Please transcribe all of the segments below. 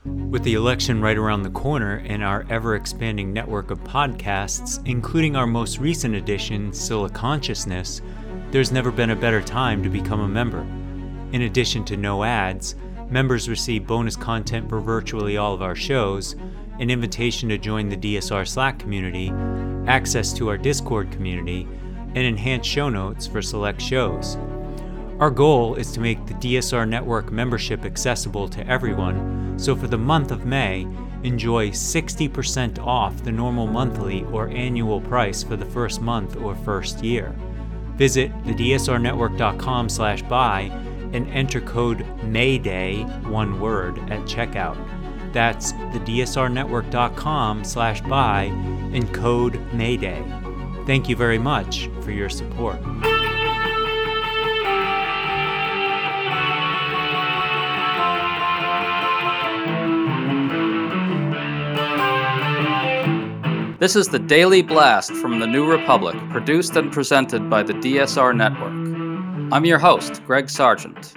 With the election right around the corner and our ever-expanding network of podcasts, including our most recent edition, Scylla Consciousness, there's never been a better time to become a member. In addition to no ads, members receive bonus content for virtually all of our shows, an invitation to join the DSR Slack community, access to our Discord community, and enhanced show notes for select shows. Our goal is to make the DSR Network membership accessible to everyone, so for the month of May, enjoy 60% off the normal monthly or annual price for the first month or first year. Visit thedsrnetwork.com/buy and enter code MAYDAY, one word, at checkout. That's thedsrnetwork.com/buy and code MAYDAY. Thank you very much for your support. This is the Daily Blast from the New Republic, produced and presented by the DSR Network. I'm your host, Greg Sargent.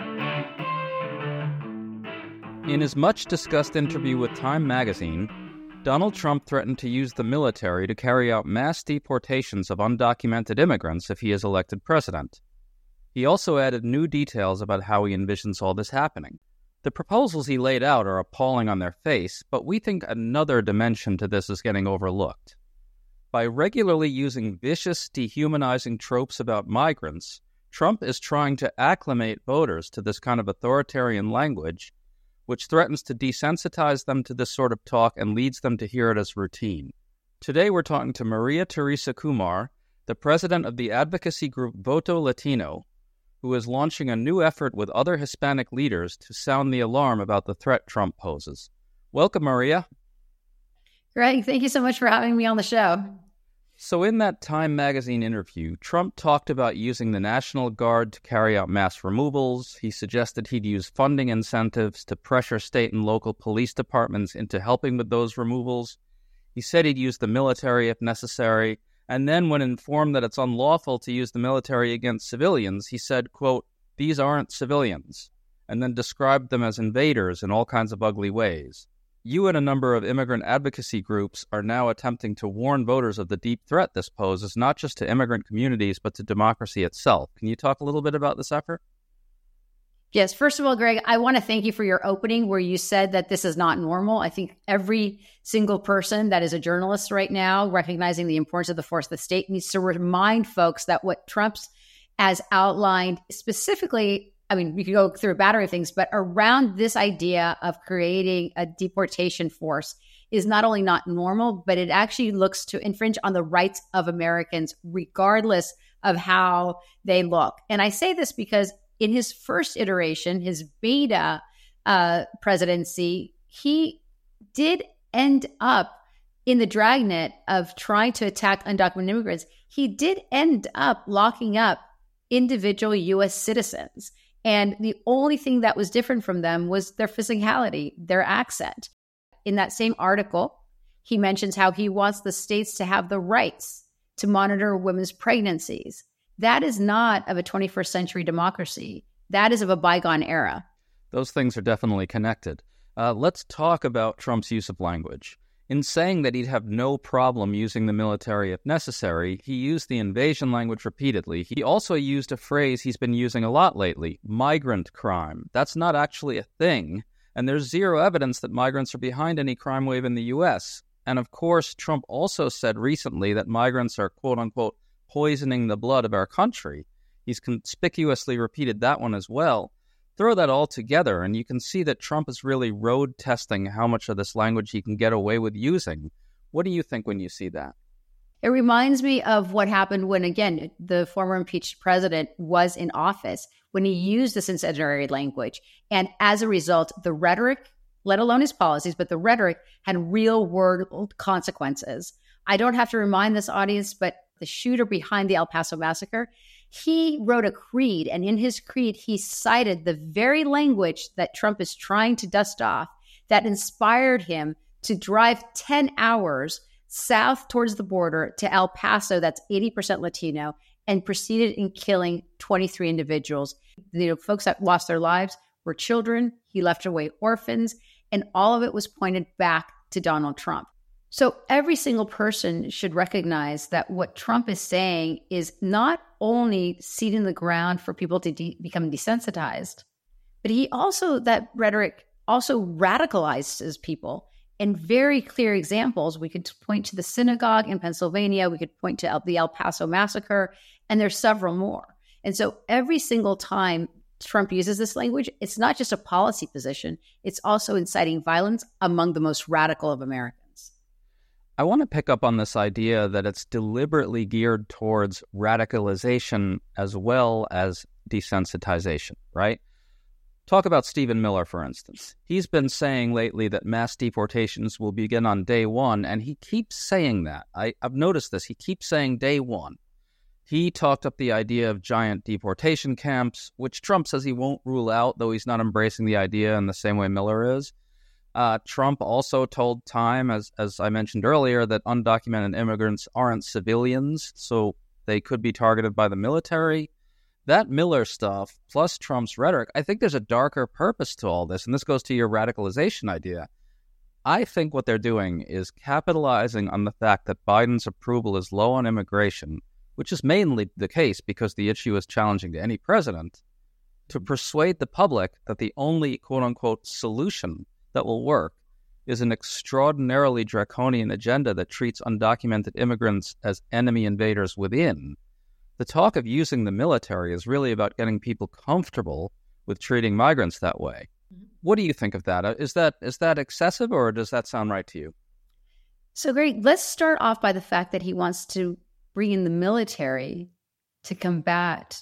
In his much-discussed interview with Time magazine, Donald Trump threatened to use the military to carry out mass deportations of undocumented immigrants if he is elected president. He also added new details about how he envisions all this happening. The proposals he laid out are appalling on their face, but we think another dimension to this is getting overlooked. By regularly using vicious, dehumanizing tropes about migrants, Trump is trying to acclimate voters to this kind of authoritarian language, which threatens to desensitize them to this sort of talk and leads them to hear it as routine. Today we're talking to Maria Teresa Kumar, the president of the advocacy group Voto Latino, who is launching a new effort with other Hispanic leaders to sound the alarm about the threat Trump poses. Welcome, Maria. Greg, thank you so much for having me on the show. So in that Time magazine interview, Trump talked about using the National Guard to carry out mass removals. He suggested he'd use funding incentives to pressure state and local police departments into helping with those removals. He said he'd use the military if necessary. And then when informed that it's unlawful to use the military against civilians, he said, quote, "These aren't civilians," and then described them as invaders in all kinds of ugly ways. You and a number of immigrant advocacy groups are now attempting to warn voters of the deep threat this poses, not just to immigrant communities, but to democracy itself. Can you talk a little bit about this effort? Yes. First of all, Greg, I want to thank you for your opening where you said that this is not normal. I think every single person that is a journalist right now, recognizing the importance of the force of the state, needs to remind folks that what Trump's has outlined specifically, I mean, we could go through a battery of things, but around this idea of creating a deportation force is not only not normal, but it actually looks to infringe on the rights of Americans, regardless of how they look. And I say this because in his first iteration, his beta presidency, he did end up in the dragnet of trying to attack undocumented immigrants. He did end up locking up individual U.S. citizens. And the only thing that was different from them was their physicality, their accent. In that same article, he mentions how he wants the states to have the rights to monitor women's pregnancies. That is not of a 21st century democracy. That is of a bygone era. Those things are definitely connected. Let's talk about Trump's use of language. In saying that he'd have no problem using the military if necessary, he used the invasion language repeatedly. He also used a phrase he's been using a lot lately, migrant crime. That's not actually a thing, and there's zero evidence that migrants are behind any crime wave in the U.S. And of course, Trump also said recently that migrants are, quote-unquote, poisoning the blood of our country. He's conspicuously repeated that one as well. Throw that all together, and you can see that Trump is really road testing how much of this language he can get away with using. What do you think when you see that? It reminds me of what happened when, again, the former impeached president was in office, when he used this incendiary language. And as a result, the rhetoric, let alone his policies, but the rhetoric had real world consequences. I don't have to remind this audience, but the shooter behind the El Paso massacre, he wrote a creed, and in his creed, he cited the very language that Trump is trying to dust off that inspired him to drive 10 hours south towards the border to El Paso, that's 80% Latino, and proceeded in killing 23 individuals. Folks that lost their lives were children. He left away orphans. And all of it was pointed back to Donald Trump. So every single person should recognize that what Trump is saying is not only seeding the ground for people to become desensitized, but that rhetoric also radicalizes people. In very clear examples, we could point to the synagogue in Pennsylvania, we could point to the El Paso massacre, and there's several more. And so every single time Trump uses this language, it's not just a policy position, it's also inciting violence among the most radical of Americans. I want to pick up on this idea that it's deliberately geared towards radicalization as well as desensitization, right? Talk about Stephen Miller, for instance. He's been saying lately that mass deportations will begin on day one, and he keeps saying that. I've noticed this. He keeps saying day one. He talked up the idea of giant deportation camps, which Trump says he won't rule out, though he's not embracing the idea in the same way Miller is. Trump also told Time, as I mentioned earlier, that undocumented immigrants aren't civilians, so they could be targeted by the military. That Miller stuff, plus Trump's rhetoric, I think there's a darker purpose to all this, and this goes to your radicalization idea. I think what they're doing is capitalizing on the fact that Biden's approval is low on immigration, which is mainly the case because the issue is challenging to any president, to persuade the public that the only quote-unquote solution that will work is an extraordinarily draconian agenda that treats undocumented immigrants as enemy invaders within. The talk of using the military is really about getting people comfortable with treating migrants that way. What do you think of that? Is that excessive, or does that sound right to you? So, Greg, let's start off by the fact that he wants to bring in the military to combat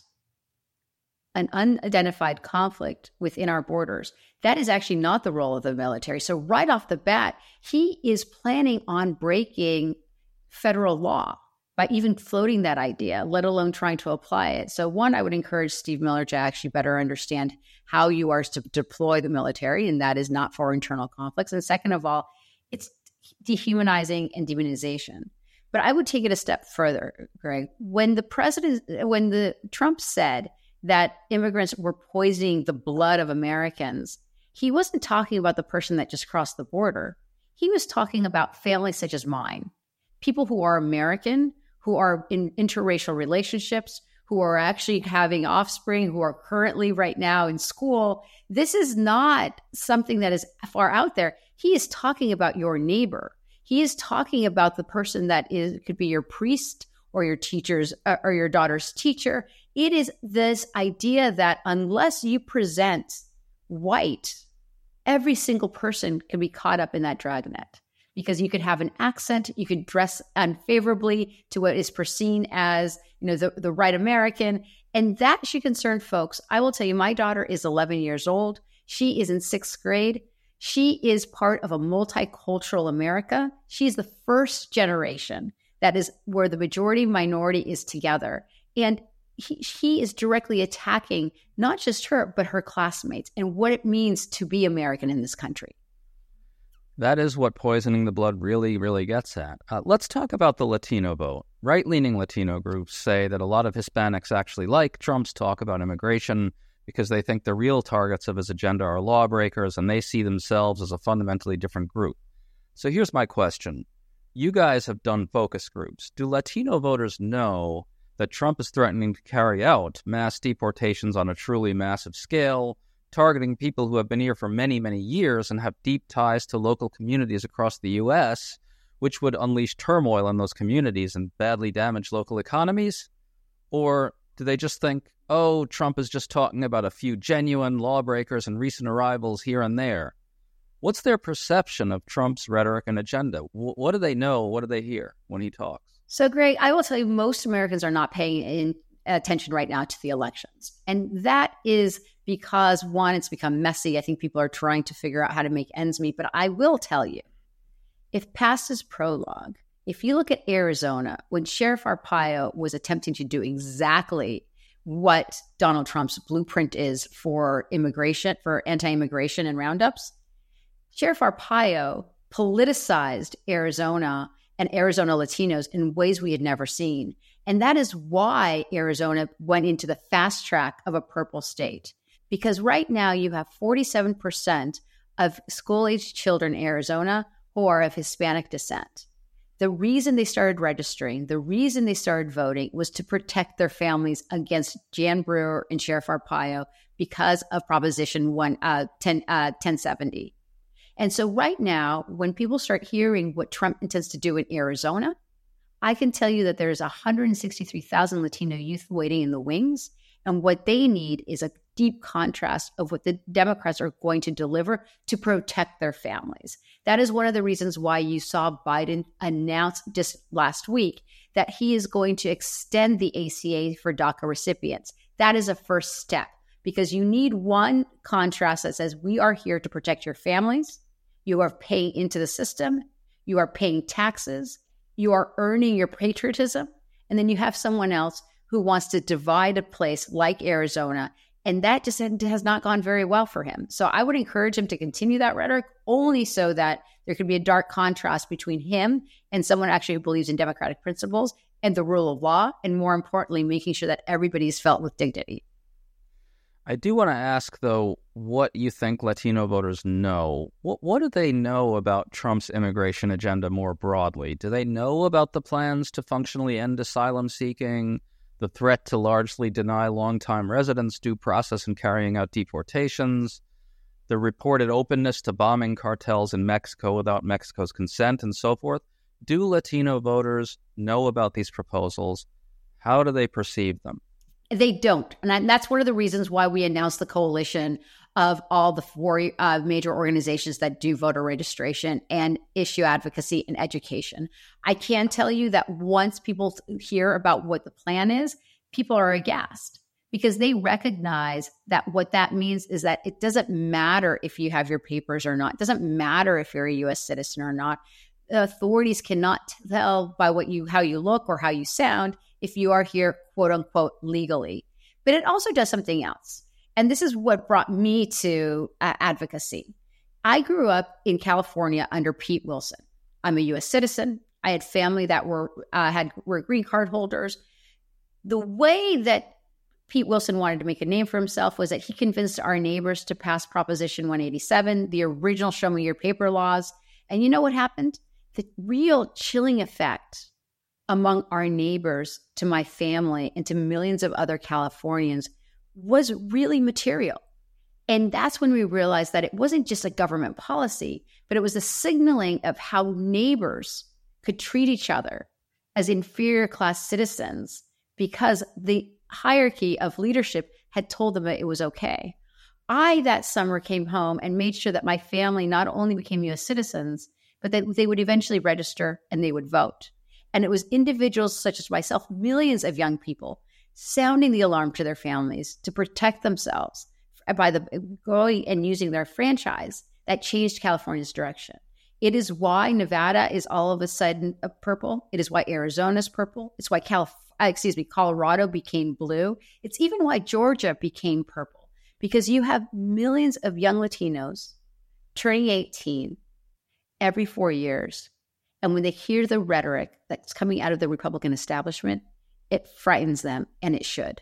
an unidentified conflict within our borders. That is actually not the role of the military. So right off the bat, he is planning on breaking federal law by even floating that idea, let alone trying to apply it. So one, I would encourage Steve Miller to actually better understand how you are to deploy the military, and that is not for internal conflicts. And second of all, it's dehumanizing and demonization. But I would take it a step further, Greg. When Trump said that immigrants were poisoning the blood of Americans, he wasn't talking about the person that just crossed the border. He was talking about families such as mine, people who are American, who are in interracial relationships, who are actually having offspring, who are currently right now in school. This is not something that is far out there. He is talking about your neighbor. He is talking about the person that could be your priest or your teacher's or your daughter's teacher. It is this idea that unless you present white, every single person can be caught up in that dragnet, because you could have an accent, you could dress unfavorably to what is perceived as, the right American, and that should concern folks. I will tell you, my daughter is 11 years old. She is in 6th grade. She is part of a multicultural America. She's the first generation that is where the majority minority is together. And he is directly attacking not just her, but her classmates and what it means to be American in this country. That is what poisoning the blood really, really gets at. Let's talk about the Latino vote. Right-leaning Latino groups say that a lot of Hispanics actually like Trump's talk about immigration because they think the real targets of his agenda are lawbreakers, and they see themselves as a fundamentally different group. So here's my question. You guys have done focus groups. Do Latino voters know that Trump is threatening to carry out mass deportations on a truly massive scale, targeting people who have been here for many, many years and have deep ties to local communities across the U.S., which would unleash turmoil in those communities and badly damage local economies? Or do they just think, oh, Trump is just talking about a few genuine lawbreakers and recent arrivals here and there? What's their perception of Trump's rhetoric and agenda? What do they know? What do they hear when he talks? So, Greg, I will tell you, most Americans are not paying attention right now to the elections. And that is because, one, it's become messy. I think people are trying to figure out how to make ends meet. But I will tell you, if past is prologue, if you look at Arizona, when Sheriff Arpaio was attempting to do exactly what Donald Trump's blueprint is for immigration, for anti-immigration and roundups, Sheriff Arpaio politicized Arizona and Arizona Latinos in ways we had never seen. And that is why Arizona went into the fast track of a purple state. Because right now you have 47% of school-aged children in Arizona who are of Hispanic descent. The reason they started registering, the reason they started voting was to protect their families against Jan Brewer and Sheriff Arpaio because of Proposition 1070. And so right now, when people start hearing what Trump intends to do in Arizona, I can tell you that there's 163,000 Latino youth waiting in the wings. And what they need is a deep contrast of what the Democrats are going to deliver to protect their families. That is one of the reasons why you saw Biden announce just last week that he is going to extend the ACA for DACA recipients. That is a first step because you need one contrast that says we are here to protect your families. You are paying into the system. You are paying taxes. You are earning your patriotism. And then you have someone else who wants to divide a place like Arizona. And that just has not gone very well for him. So I would encourage him to continue that rhetoric only so that there could be a dark contrast between him and someone actually who believes in democratic principles and the rule of law. And more importantly, making sure that everybody is felt with dignity. I do want to ask, though, what you think Latino voters know. What do they know about Trump's immigration agenda more broadly? Do they know about the plans to functionally end asylum seeking, the threat to largely deny longtime residents due process in carrying out deportations, the reported openness to bombing cartels in Mexico without Mexico's consent, and so forth? Do Latino voters know about these proposals? How do they perceive them? They don't. And that's one of the reasons why we announced the coalition of all the four major organizations that do voter registration and issue advocacy and education. I can tell you that once people hear about what the plan is, people are aghast because they recognize that what that means is that it doesn't matter if you have your papers or not. It doesn't matter if you're a U.S. citizen or not. The authorities cannot tell by how you look or how you sound if you are here, quote unquote, legally. But it also does something else. And this is what brought me to advocacy. I grew up in California under Pete Wilson. I'm a U.S. citizen. I had family that were green card holders. The way that Pete Wilson wanted to make a name for himself was that he convinced our neighbors to pass Proposition 187, the original Show Me Your Paper laws. And you know what happened? The real chilling effect among our neighbors, to my family, and to millions of other Californians was really material. And that's when we realized that it wasn't just a government policy, but it was a signaling of how neighbors could treat each other as inferior class citizens because the hierarchy of leadership had told them that it was okay. I, that summer, came home and made sure that my family not only became U.S. citizens, but that they would eventually register and they would vote. And it was individuals such as myself, millions of young people, sounding the alarm to their families to protect themselves by going and using their franchise that changed California's direction. It is why Nevada is all of a sudden purple. It is why Arizona's purple. It's why Colorado became blue. It's even why Georgia became purple, because you have millions of young Latinos turning 18 every 4 years. And when they hear the rhetoric that's coming out of the Republican establishment, it frightens them, and it should.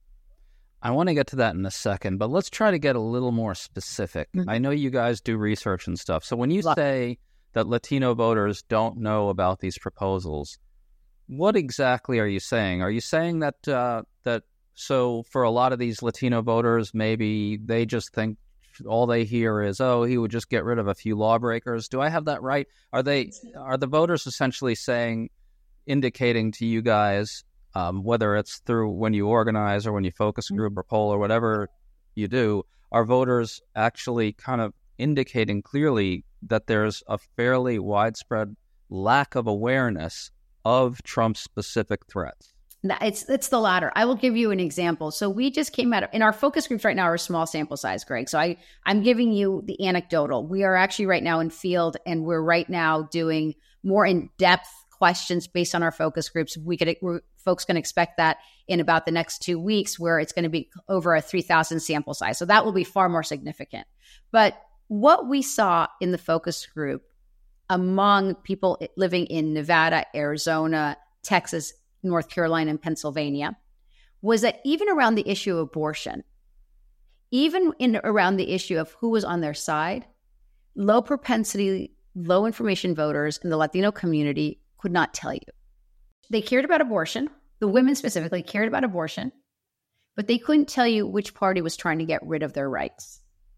I want to get to that in a second, but let's try to get a little more specific. Mm-hmm. I know you guys do research and stuff. So when you say that Latino voters don't know about these proposals, what exactly are you saying? Are you saying that so for a lot of these Latino voters, maybe they just think all they hear is, oh, he would just get rid of a few lawbreakers? Do I have that right? Are the voters essentially indicating to you guys, whether it's through when you organize or when you focus group or poll or whatever you do, are voters actually kind of indicating clearly that there's a fairly widespread lack of awareness of Trump's specific threats? It's the latter. I will give you an example. So we just came out in our focus groups right now are a small sample size, Greg. So I'm giving you the anecdotal. We are actually right now in field, and we're right now doing more in-depth questions based on our focus groups. Folks can expect that in about the next 2 weeks, where it's going to be over a 3,000 sample size. So that will be far more significant. But what we saw in the focus group among people living in Nevada, Arizona, Texas, North Carolina, and Pennsylvania was that even around the issue of abortion, around the issue of who was on their side, low propensity, low information voters in the Latino community could not tell you. They cared about abortion. The women specifically cared about abortion, but they couldn't tell you which party was trying to get rid of their rights.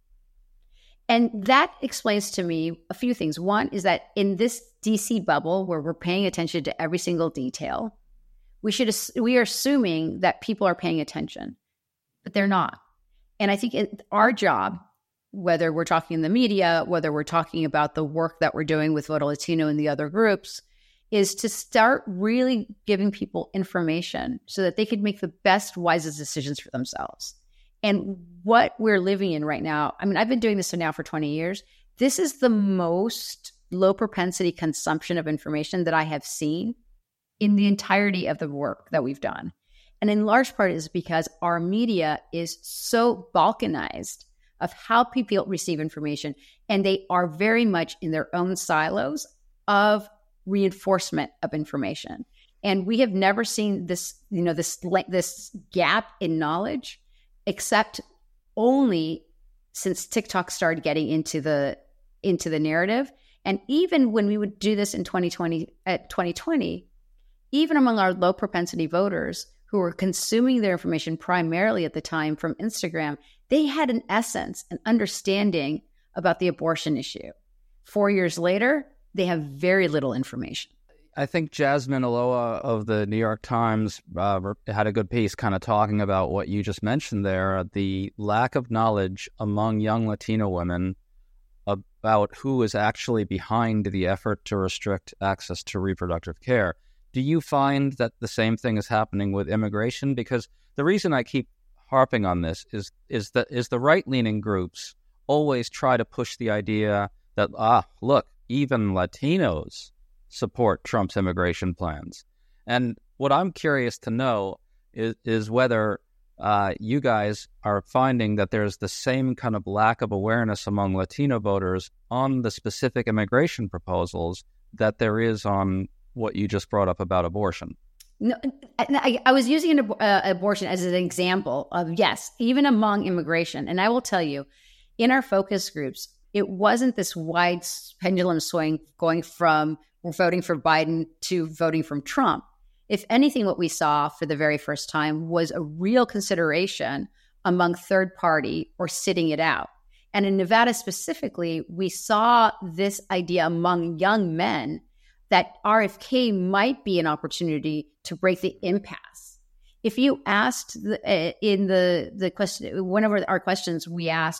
And that explains to me a few things. One is that in this DC bubble where we're paying attention to every single detail, we are assuming that people are paying attention, but they're not. And I think our job, whether we're talking in the media, whether we're talking about the work that we're doing with Voto Latino and the other groups, is to start really giving people information so that they could make the best, wisest decisions for themselves. And what we're living in right now, I mean, I've been doing this now for 20 years. This is the most low propensity consumption of information that I have seen in the entirety of the work that we've done. And in large part is because our media is so balkanized of how people receive information. And they are very much in their own silos of reinforcement of information. And we have never seen this, this gap in knowledge, except only since TikTok started getting into the narrative. And even when we would do this in 2020, even among our low propensity voters who were consuming their information primarily at the time from Instagram, they had an essence, an understanding about the abortion issue. 4 years later, they have very little information. I think Jasmine Ulloa of the New York Times had a good piece kind of talking about what you just mentioned there, the lack of knowledge among young Latino women about who is actually behind the effort to restrict access to reproductive care. Do you find that the same thing is happening with immigration? Because the reason I keep harping on this is the right-leaning groups always try to push the idea that, look, even Latinos support Trump's immigration plans. And what I'm curious to know is whether you guys are finding that there's the same kind of lack of awareness among Latino voters on the specific immigration proposals that there is on what you just brought up about abortion. No, I was using abortion as an example of, yes, even among immigration. And I will tell you, in our focus groups, it wasn't this wide pendulum swing going from we're voting for Biden to voting from Trump. If anything, what we saw for the very first time was a real consideration among third party or sitting it out. And in Nevada specifically, we saw this idea among young men that RFK might be an opportunity to break the impasse. If you asked in the question, one of our questions we asked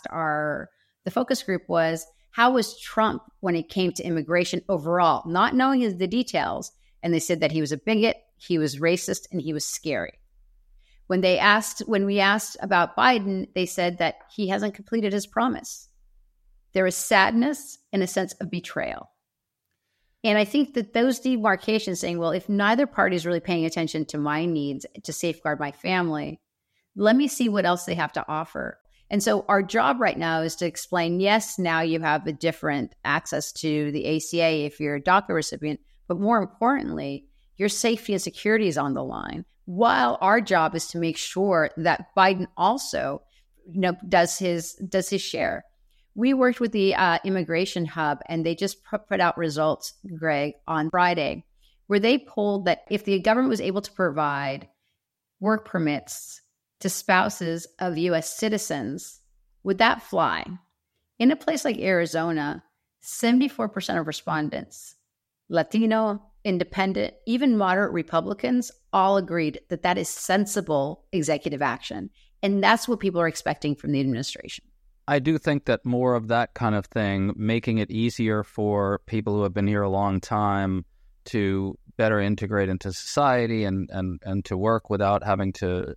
the focus group was, how was Trump when it came to immigration overall, not knowing the details? And they said that he was a bigot, he was racist, and he was scary. When we asked about Biden, they said that he hasn't completed his promise. There is sadness and a sense of betrayal. And I think that those demarcations saying, well, if neither party is really paying attention to my needs to safeguard my family, let me see what else they have to offer. And so our job right now is to explain, yes, now you have a different access to the ACA if you're a DACA recipient, but more importantly, your safety and security is on the line. While our job is to make sure that Biden also, does his share. We worked with the Immigration Hub, and they just put out results, Greg, on Friday, where they polled that if the government was able to provide work permits to spouses of U.S. citizens, would that fly? In a place like Arizona, 74% of respondents, Latino, independent, even moderate Republicans, all agreed that that is sensible executive action. And that's what people are expecting from the administration. I do think that more of that kind of thing, making it easier for people who have been here a long time to better integrate into society and to work without having to,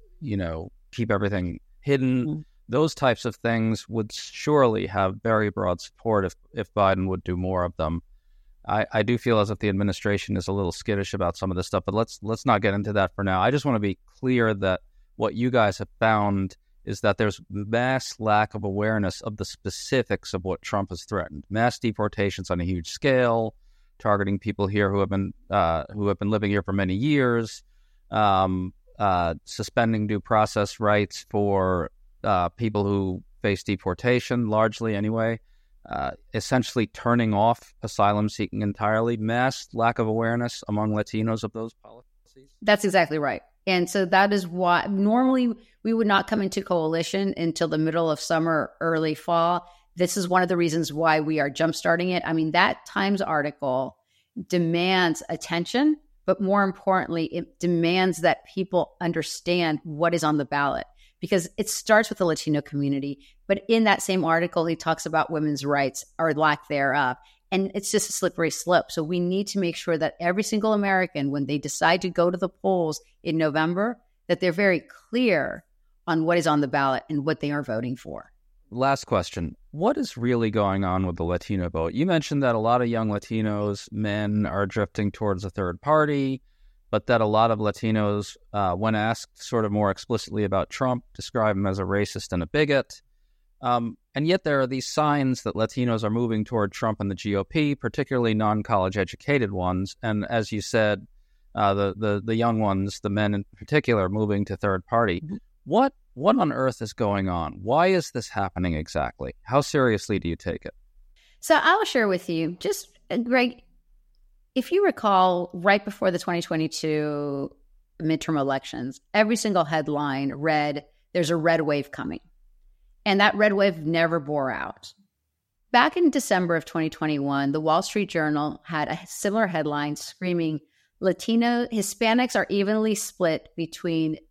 keep everything hidden. Mm-hmm. Those types of things would surely have very broad support if Biden would do more of them. I do feel as if the administration is a little skittish about some of this stuff, but let's not get into that for now. I just want to be clear that what you guys have found is that there's mass lack of awareness of the specifics of what Trump has threatened. Mass deportations on a huge scale, targeting people here who have been living here for many years, suspending due process rights for people who face deportation, largely anyway. essentially turning off asylum seeking entirely, mass lack of awareness among Latinos of those policies? That's exactly right. And so that is why normally we would not come into coalition until the middle of summer, early fall. This is one of the reasons why we are jumpstarting it. I mean, that Times article demands attention, but more importantly, it demands that people understand what is on the ballot, because it starts with the Latino community. But in that same article, he talks about women's rights or lack thereof. And it's just a slippery slope. So we need to make sure that every single American, when they decide to go to the polls in November, that they're very clear on what is on the ballot and what they are voting for. Last question. What is really going on with the Latino vote? You mentioned that a lot of young Latinos, men, are drifting towards a third party, but that a lot of Latinos, when asked sort of more explicitly about Trump, describe him as a racist and a bigot. And yet there are these signs that Latinos are moving toward Trump and the GOP, particularly non-college educated ones. And as you said, the young ones, the men in particular, moving to third party. What on earth is going on? Why is this happening exactly? How seriously do you take it? So I'll share with you, just Greg, if you recall, right before the 2022 midterm elections, every single headline read, "There's a red wave coming." And that red wave never bore out. Back in December of 2021, the Wall Street Journal had a similar headline screaming, Hispanics are evenly split between